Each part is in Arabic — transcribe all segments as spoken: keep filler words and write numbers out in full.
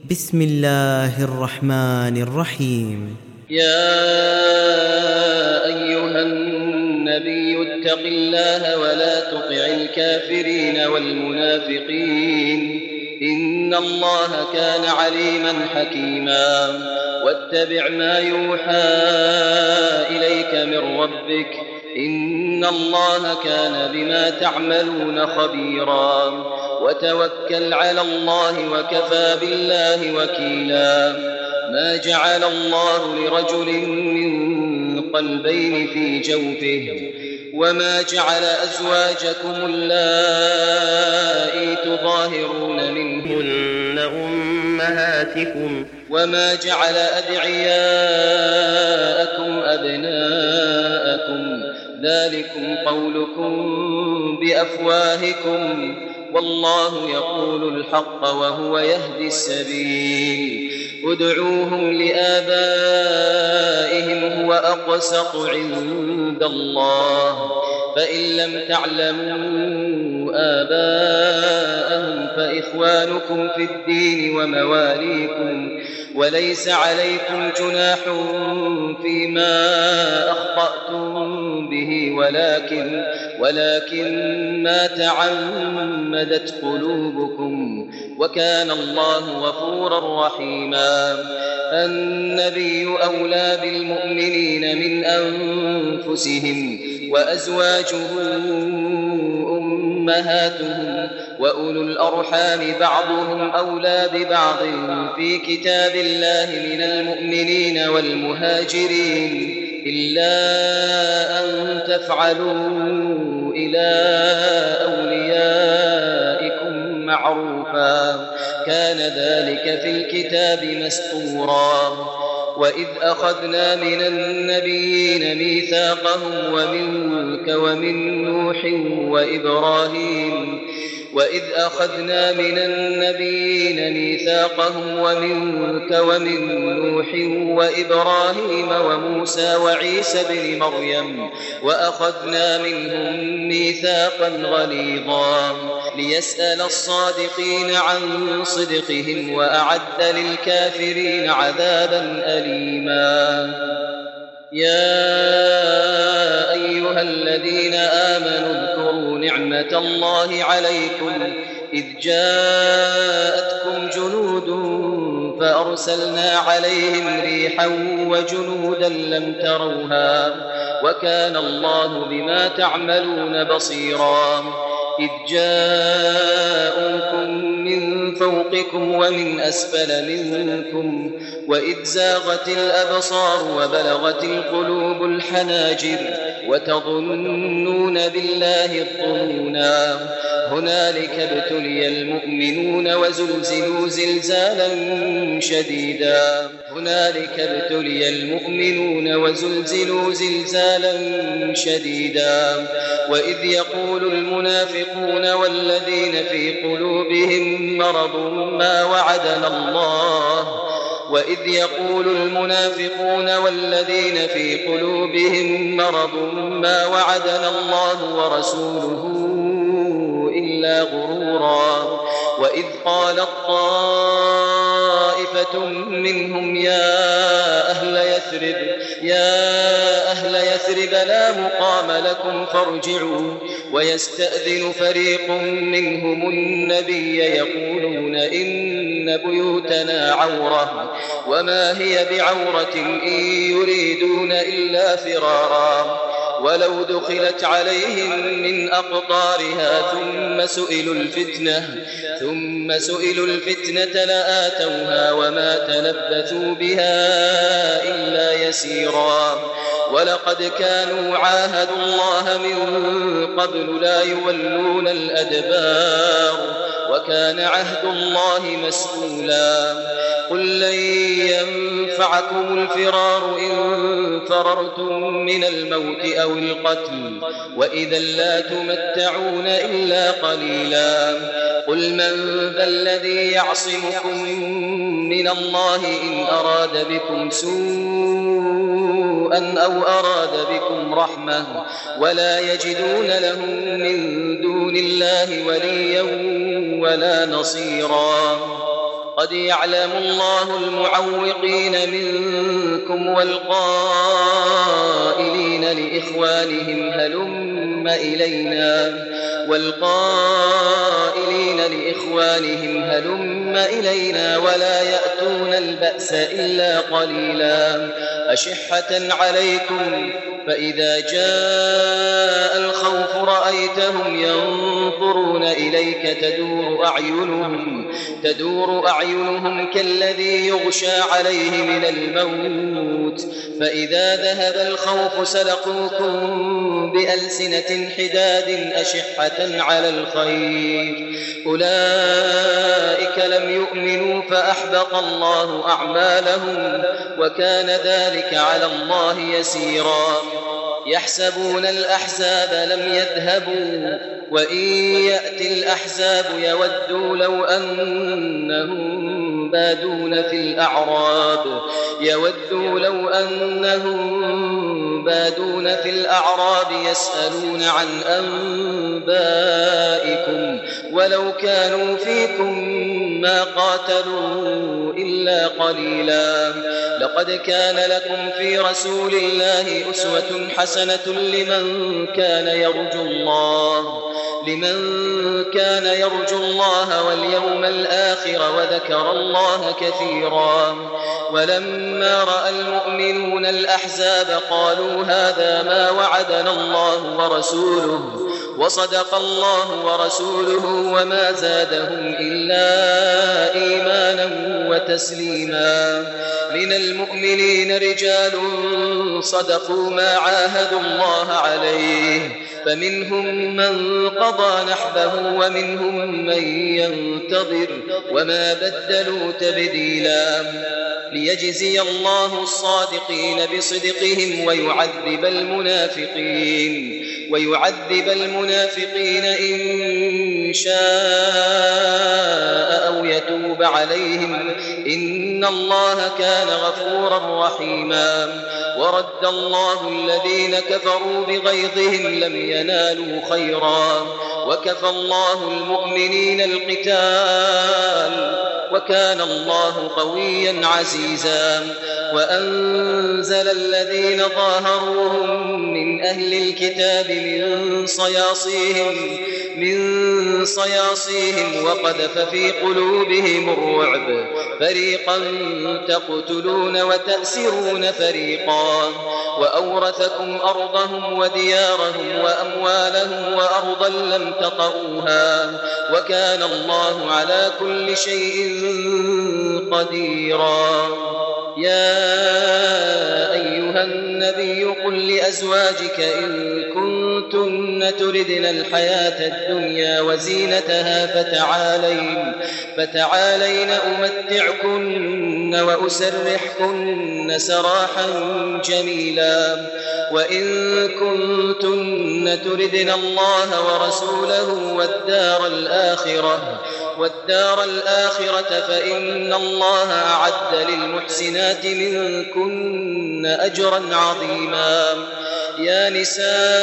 بسم الله الرحمن الرحيم. يا أيها النبي اتق الله ولا تطع الكافرين والمنافقين إن الله كان عليما حكيما. واتبع ما يوحى إليك من ربك إن الله كان بما تعملون خبيرا. وتوكل على الله وكفى بالله وكيلا. ما جعل الله لرجل من قلبين في جوفه وما جعل أزواجكم اللائي تظاهرون منهن أمهاتكم وما جعل أدعياءكم أبناءكم ذلكم قولكم بأفواهكم والله يقول الحق وهو يهدي السبيل. ادعوهم لآبائهم هو أقسط عند الله فإن لم تعلموا آباءهم فإخوانكم في الدين ومواليكم وليس عليكم جناح فيما أخطأتم به ولكن, ولكن ما تعمدت قلوبكم وكان الله غفورا رحيما. النبي أولى بالمؤمنين من أنفسهم وأزواجه أمهاتهم وأولو الأرحام بعضهم أولى ببعض في كتاب الله من المؤمنين والمهاجرين إلا أن تفعلوا إلى أوليائكم معروفا كان ذلك في الكتاب مسطورا. وإذ أخذنا من النبيين ميثاقهم ومنك ومن نوح وإبراهيم وإذ أخذنا من النبيين ميثاقهم ومنك ومن نوح وإبراهيم وموسى وعيسى بن مريم وأخذنا منهم ميثاقا غليظا ليسأل الصادقين عن صدقهم وأعد للكافرين عذابا أليما. يا أيها الذين آمنوا اذكروا نعمة الله عليكم إذ جاءتكم جنود فأرسلنا عليهم ريحا وجنودا لم تروها وكان الله بما تعملون بصيرا. إذ جاءوكم من فوقكم ومن أسفل منكم وإذ زاغت الأبصار وبلغت القلوب الحناجر وتظنون بالله الظنونا هنالك ابتلي المؤمنون وزلزلوا زلزالا شديدا هنالك ابتلي المؤمنون وزلزلوا زلزالا شديدا. وإذ يقول المنافقون والذين في قلوبهم مرض ما وعدنا الله وإذ يقول المنافقون والذين في قلوبهم مرض ما وعدنا الله ورسوله إلا غرورا. وإذ قالت طائفة منهم يا أهل يثرب يا أهل يثرب لا مقام لكم فارجعوا ويستأذن فريق منهم النبي يقولون إن بيوتنا عورة وما هي بعورة إن يريدون إلا فرارا ولو دخلت عليهم من أقطارها ثم سئلوا الفتنة ثم سئلوا الفتنة لآتوها وما تلبثوا بها إلا يسيرا. ولقد كانوا عاهدوا الله من قبل لا يولون الأدبار وكان عهد الله مسؤولا. قل لن ينفعكم الفرار إن فررتم من الموت أو القتل وإذا لا تمتعون إلا قليلا. قل من ذا الذي يعصمكم من الله إن أراد بكم سوءا أو أراد بكم رحمة ولا يجدون لهم من دون الله وليا ولا نصيرا. قد يعلم الله المعوقين منكم والقائلين لإخوانهم هلم إلينا والقائلين لإخوانهم هلم إلينا ولا يأتون البأس إلا قليلا أشحة عليكم فإذا جاء الخوف رأيتهم ينظرون إليك تدور أعينهم تدور أعينهم كالذي يغشى عليه من الموت فإذا ذهب الخوف سلقوكم بألسنة حداد أشحة على الخير أولئك لم يؤمنوا فأحبط الله أعمالهم وكان ذلك على الله يسيرا يحسبون الأحزاب لم يذهبوا وإن يأتي الأحزاب يودوا لو أنهم بادون في الأعراب يودوا لو أنهم بادون في الأعراب يسألون عن أنبائكم ولو كانوا فيكم ما قاتلوا إلا قليلا لقد كان لكم في رسول الله أسوة حسنة لمن كان يرجو الله لمن كان يرجو الله واليوم الآخر وذكر الله كثيرا ولما رأى المؤمنون الأحزاب قالوا هذا ما وعدنا الله ورسوله وصدق الله ورسوله وما زادهم إلا إيمانا وتسليما من المؤمنين رجال صدقوا ما عاهدوا الله عليه فمنهم من قضى نحبه ومنهم من ينتظر وما بدلوا تبديلا ليجزي الله الصادقين بصدقهم ويعذب المنافقين ويعذب المنافقين إن شاء أو يتوب عليهم إن الله كان غفورا رحيما ورد الله الذين كفروا بغيظهم لم ينالوا خيرا وكفى الله المؤمنين القتال وكان الله قويا عزيزا وأنزل الذين ظاهروهم من أهل الكتاب من صياصيهم من صياصيهم وقذف في قلوبهم الرعب فريقا تقتلون وتأسرون فريقا وأورثكم أرضهم وديارهم وأموالهم وأرضا لم تطئوها وكان الله على كل شيء قديرا يا أيها النبي قل لأزواجك إن كنتن تردن الحياة الدنيا وزينتها فتعالين فتعالين أمتعكن وأسرحكن سراحا جميلا وإن كنتن تردن الله ورسوله والدار الآخرة والدار الآخرة فإن الله أعد للمحسنات منكن أجرا عظيما يا نساء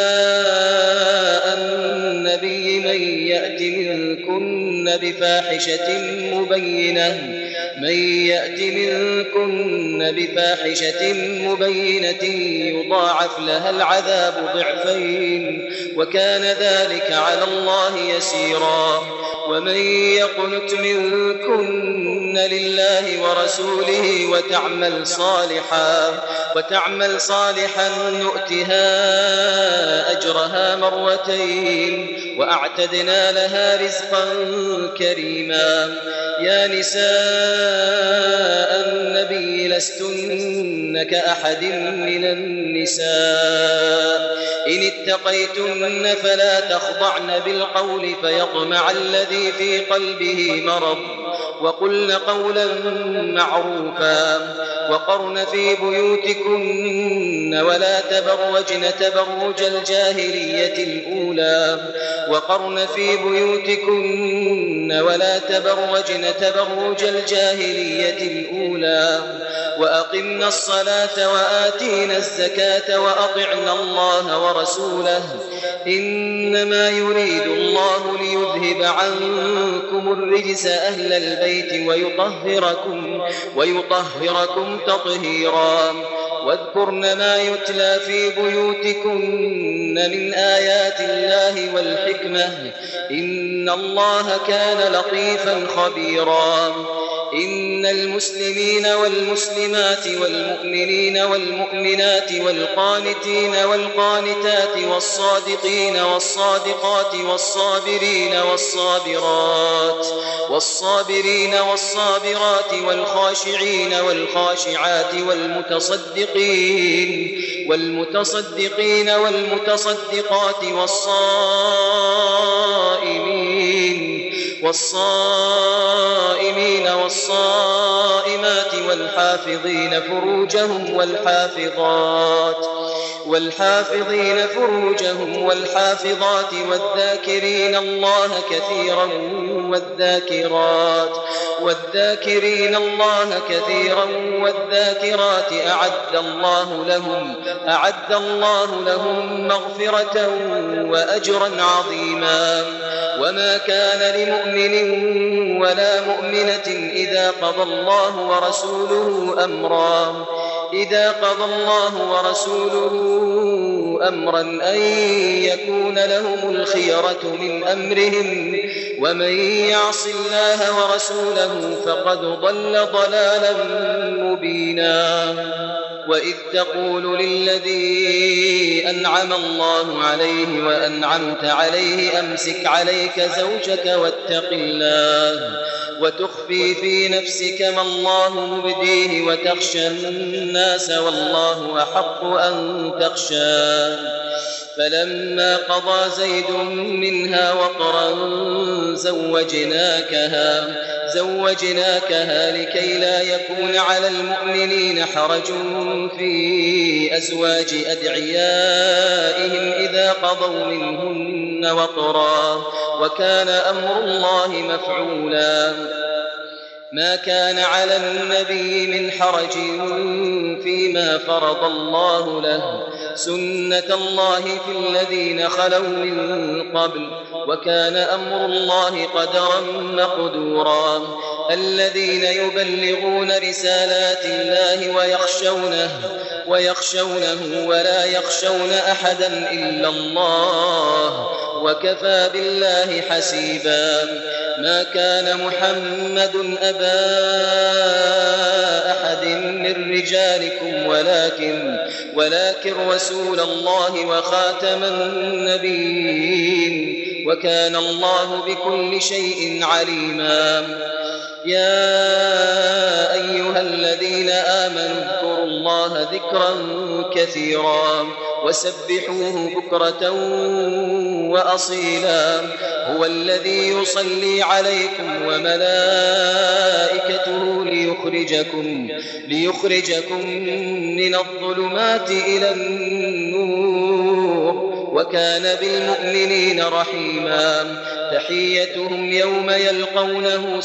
النبي من يأت منكن بفاحشة مبينة من يأت منكن بفاحشة مبينة يضاعف لها العذاب ضعفين وكان ذلك على الله يسيرا ومن يقنت منكن لله ورسوله وتعمل صالحا وتعمل صالحا نؤتها أجرها مرتين وأعتدنا لها رزقا كريما يا نساء النبي لستن كأحد من النساء إن اتقيتن فلا تخضعن بالقول فيطمع الذي في قلبه مرض وقلن قولا معروفا وقرن في بيوتكن ولا تبرجن تبرج الجاهلية الأولى وقرن في بيوتكن ولا تبرجن تبرج الجاهلية الأولى وأقمنا الصلاة وآتينا الزكاة وأطعنا الله ورسوله إنما يريد الله ليذهب عنكم الرجس أهل البيت البيت ويطهركم, ويطهركم تطهيرا. واذكرن ما يتلى في بيوتكن من آيات الله والحكمة إن الله كان لطيفا خبيرا. إن المسلمين والمسلمات والمؤمنين والمؤمنات والقانتين والقانتات والصادقين والصادقات والصابرين والصابرات والصابرين والصابرات والخاشعين والخاشعات والمتصدقين والمتصدقين والمتصدقات والصائمين والصائمين والصائمات والحافظين فروجهم والحافظات والحافظين فروجهم والحافظات والذاكرين الله كثيرا والذاكرات والذاكرين الله كثيرا والذاكرات أعد الله لهم أعد الله لهم مغفرة وأجرا عظيما. وما كان لمؤمن ولا مؤمنة إذا قضى الله ورسوله أمرا إذا قضى الله ورسوله أمرا أن يكون لهم الخيرة من أمرهم ومن يعص الله ورسوله فقد ضل ضلالا مبينا. وإذ تقول للذي أنعم الله عليه وأنعمت عليه أمسك عليك زوجك واتق الله وتخفي في نفسك ما الله مبديه وتخشى الناس والله أحق أن تخشاه. فلما قضى زيد منها وطرا زوجناكها زوجناكها لكي لا يكون على المؤمنين حرج في أزواج أدعيائهم إذا قضوا منهن وطرا وكان أمر الله مفعولا. ما كان على النبي من حرج فيما فرض الله له سنة الله في الذين خلوا من قبل وكان أمر الله قدرا مقدورا. الذين يبلغون رسالات الله ويخشونه ويخشونه ولا يخشون أحدا إلا الله وكفى بالله حسيبا. ما كان محمد أبا أحد من رجالكم ولكن ولكن رسول الله وخاتم النبيين وكان الله بكل شيء عليما. يا أيها الذين آمنوا اذكروا الله ذكرا كثيرا وسبحوه بكرة وأصيلا. هو الذي يصلي عليكم وملائكته ليخرجكم, ليخرجكم من الظلمات إلى النور وكان بالمؤمنين رحيما. تحيتهم يوم يلقونه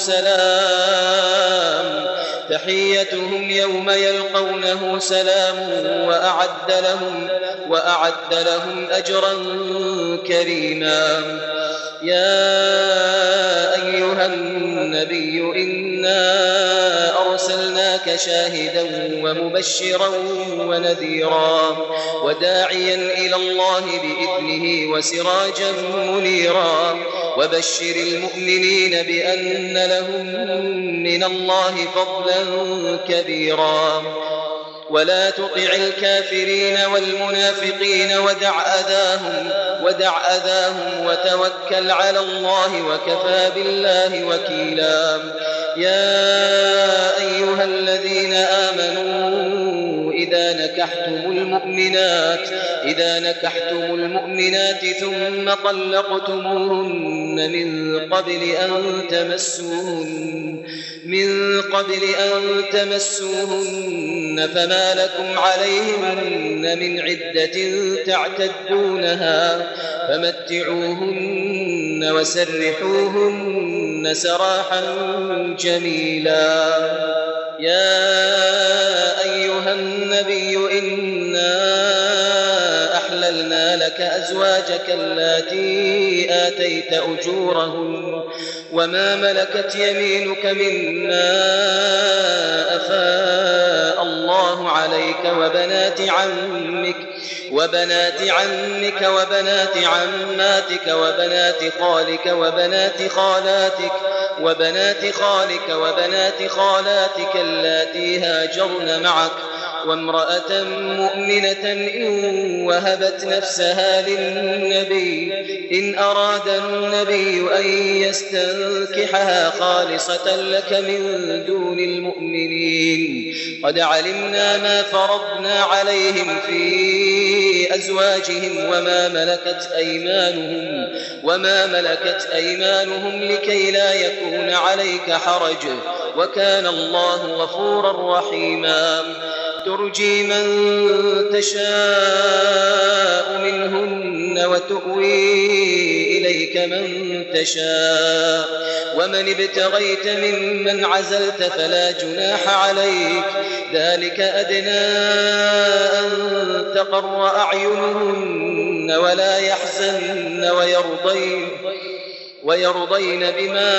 سلام تحيتهم يوم يلقونه سلام وأعد لهم, وأعد لهم أجرا كريما. يا أيها النبي إنا أرسلناك شاهدا ومبشرا ونذيرا وداعيا إلى الله بإذنه وسراجا منيرا. وبشر المؤمنين بأن لهم من الله فضلا كبيرا. ولا تطع الكافرين والمنافقين ودع أذاهم, ودع أذاهم وتوكل على الله وكفى بالله وكيلا. يا أيها الذين آمنوا إذا نكحتم المؤمنات إذا نكحتم المؤمنات ثم طلقتموهن من قبل أن تمسوهن من قبل أن تمسوهن فما لكم عليهن من عدة تعتدونها فمتعوهن وسرحوهن سراحا جميلا. يا أيها النبي إنا أحللنا لك أزواجك اللاتي آتيت أجورهن وما ملكت يمينك مما أفاء الله عليك وبنات عمك وبنات عمك وبنات عماتك وبنات خالك وبنات خالاتك وبنات خالك وبنات خالاتك اللاتي هاجرن معك وامرأة مؤمنة إن وهبت نفسها للنبي إن أراد النبي أن يستنكحها خالصة لك من دون المؤمنين قد علمنا ما فرضنا عليهم في أزواجهم وما ملكت أيمانهم وما ملكت أيمانهم لكي لا يكون عليك حرج وكان الله غفورا رحيما ترجي من تشاء منهن وتؤوي إليك من تشاء ومن ابتغيت ممن عزلت فلا جناح عليك ذلك أدنى أن تقر أعينهن ولا يحزن ويرضين ويرضين بما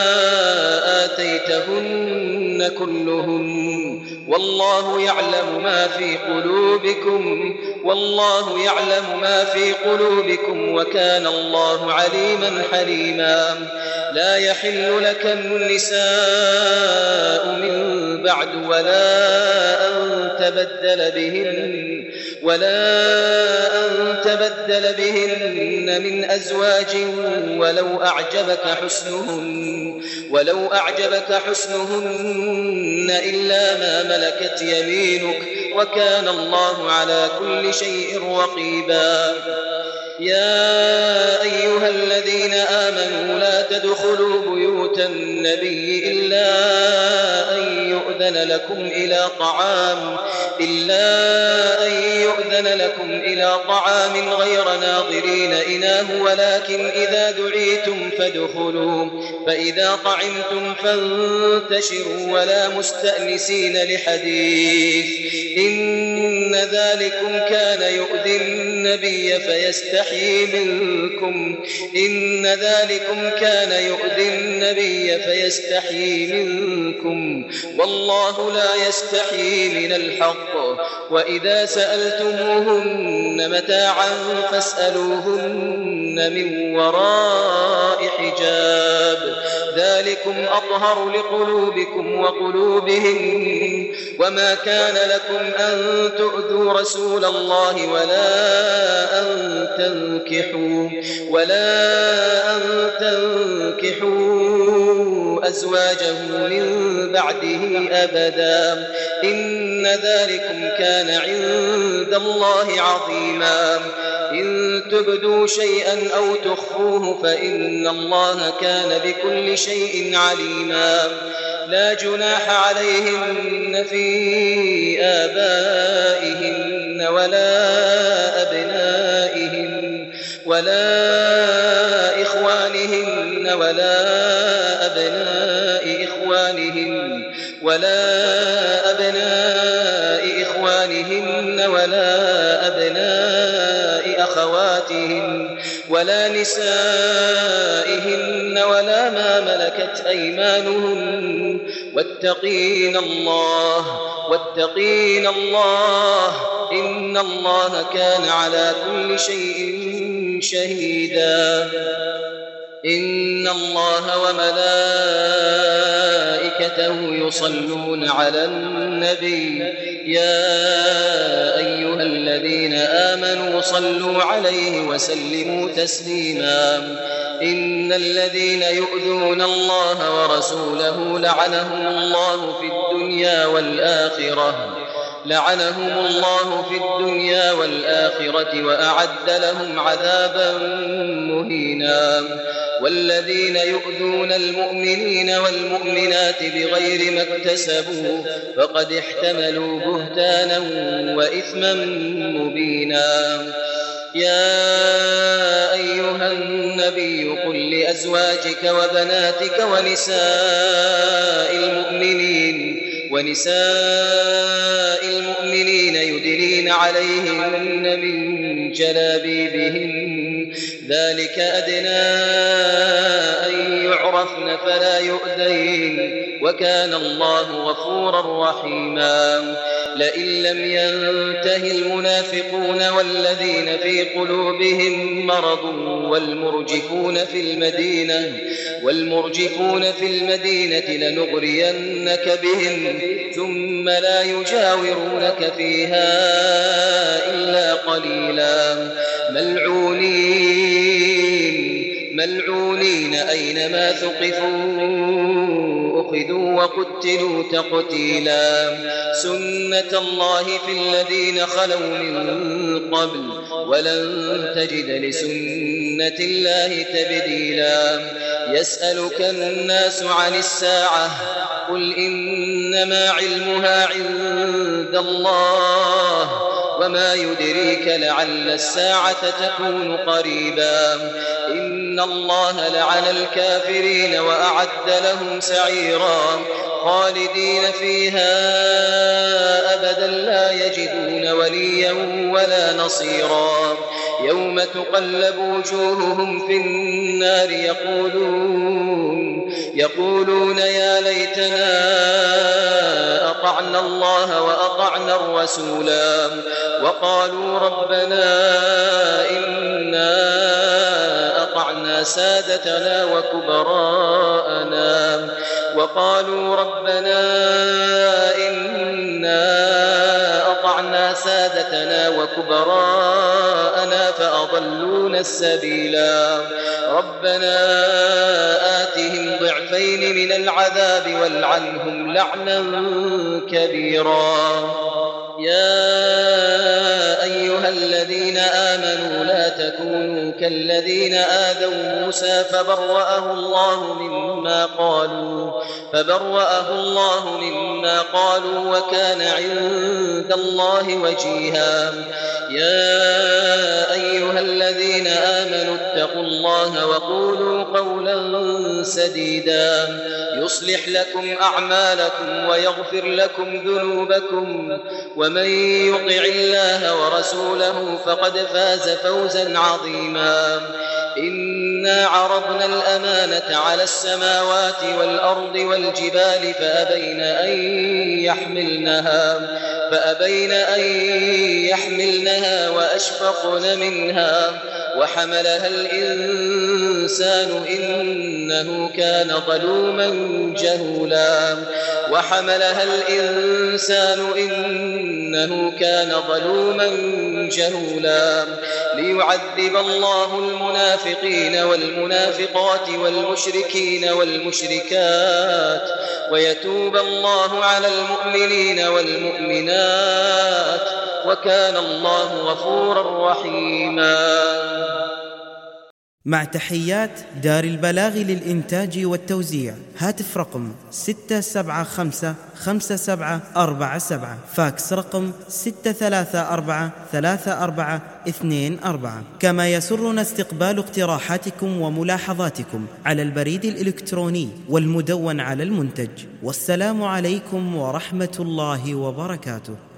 آتيتهن كلهن والله يعلم ما في قلوبكم والله يعلم ما في قلوبكم وكان الله عليما حليما لا يحل لك النساء من بعد ولا أن تبدل بهن ولا أن تبدل بهن من أزواج ولو أعجبك حسنهن ولو أعجبك حسنهن إلا ما ملكت يمينك وكان الله على كل شيء رقيبا يا أيها الذين آمنوا لا تدخلوا بيوت النبي إلا أن يؤذن لكم إلى طعام إلا أن يؤذن لكم إلى طعام غير ناظرين إناه ولكن إذا دعيتم فادخلوا فإذا طعمتم فانتشروا ولا مستأنسين لحديث إن ذلكم كان يؤذي النبي فيستحيي منكم إن ذلكم كان يؤذي النبي فيستحيي منكم والله لا يستحيي من الحق وإذا سألتموهن متاعا فاسألوهن من وراء حجاب ذلكم أطهر لقلوبكم وقلوبهم وما كان لكم أن تؤذوا رسول الله ولا أن تنكحوا ولا أن تنكحوا أزواجه من بعده أبدا إن ذلكم كان عند الله عظيما إن تبدوا شيئا أو تخفوه فإن الله كان بكل شيء عليما لا جناح عليهن في آبائهن ولا أبنائهن ولا إخوانهن ولا أبناء إخوانهن ولا أبناء إخوانهن ولا أبناء أخواتهن ولا نسائهن ولا ما ملكت أيمانهن واتقين الله واتقين الله إن الله كان على كل شيء شهيدا إن الله وملائكته يصلون على النبي يا أيها الذين آمنوا صلوا عليه وسلموا تسليما إن الذين يؤذون الله ورسوله لعنهم الله في الدنيا والآخرة لعنهم الله في الدنيا والآخرة وأعد لهم عذابا مهينا والذين يؤذون المؤمنين والمؤمنات بغير ما اكتسبوا فقد احتملوا بهتانا وإثما مبينا يا أيها النبي قل لأزواجك وبناتك ونساء المؤمنين ونساء المؤمنين يدنين عليهن من جلابيبهن ذلك أدنى أن يعرفن فلا يؤذين وكان الله غفورا رحيما لئن لم ينته المنافقون والذين في قلوبهم مرض والمرجفون في المدينة والمرجفون في المدينة لنغرينك بهم ثم لا يجاورونك فيها إلا قليلا ملعونين ملعونين أينما ثقفوا أخذوا وقتلوا تقتيلا سنة الله في الذين خلوا من قبل ولن تجد لسنة الله تبديلا يسألك الناس عن الساعة قل إنما علمها عند الله وما يدريك لعل الساعة تكون قريبا إن الله لعن الكافرين وأعد لهم سعيرا خالدين فيها أبدا لا يجدون وليا ولا نصيرا يوم تقلب وجوههم في النار يقولون يقولون يا ليتنا أطعنا الله وأطعنا الرسولا وقالوا ربنا إنا أطعنا سادتنا وكبراءنا وقالوا ربنا إنا أطعنا سادتنا وكبراءنا فأضلونا السبيلا ربنا آتهم ضعفين من العذاب والعنهم لعنا كبيرا يا أيها الذين آمنوا لا تكونوا كالذين آذوا موسى فبرأه الله مما قالوا فبرأه الله مما قالوا وكان عند الله وجيها يا أيها الذين آمنوا اتقوا الله وقولوا قولا سديدا يصلح لكم أعمالكم ويغفر لكم ذنوبكم ومن يطع الله ورسوله فقد فاز فوزا عظيما إنا عرضنا الأمانة على السماوات والأرض والجبال فأبين أن يحملنها فأبين أن يحملنها وأشفقن منها وحملها الإنسان إنه كان ظلوما جهولا وحملها الإنسان إنه كان ظلوما جهولا ليعذب الله المنافقين والمنافقات والمشركين والمشركات ويتوب الله على المؤمنين والمؤمنات وكان الله غفورا رحيما. مع تحيات دار البلاغ للإنتاج والتوزيع. هاتف رقم ستة سبعة خمسة خمسة سبعة أربعة سبعة. فاكس رقم ستة ثلاثة أربعة ثلاثة أربعة اثنين أربعة. كما يسرنا استقبال اقتراحاتكم وملاحظاتكم على البريد الإلكتروني والمدون على المنتج. والسلام عليكم ورحمة الله وبركاته.